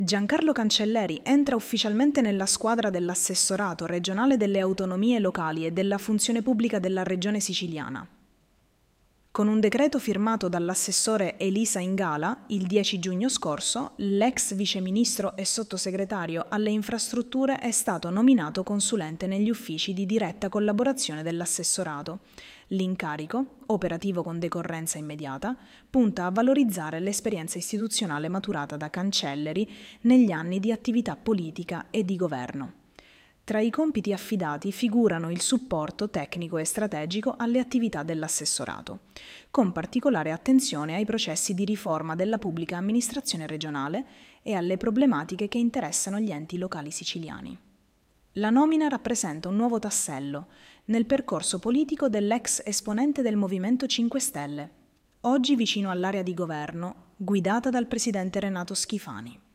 Giancarlo Cancelleri entra ufficialmente nella squadra dell'assessorato regionale delle autonomie locali e della funzione pubblica della regione siciliana. Con un decreto firmato dall'assessore Elisa Ingala il 10 giugno scorso, l'ex viceministro e sottosegretario alle infrastrutture è stato nominato consulente negli uffici di diretta collaborazione dell'assessorato. L'incarico, operativo con decorrenza immediata, punta a valorizzare l'esperienza istituzionale maturata da Cancelleri negli anni di attività politica e di governo. Tra i compiti affidati figurano il supporto tecnico e strategico alle attività dell'assessorato, con particolare attenzione ai processi di riforma della pubblica amministrazione regionale e alle problematiche che interessano gli enti locali siciliani. La nomina rappresenta un nuovo tassello nel percorso politico dell'ex esponente del Movimento 5 Stelle, oggi vicino all'area di governo, guidata dal presidente Renato Schifani.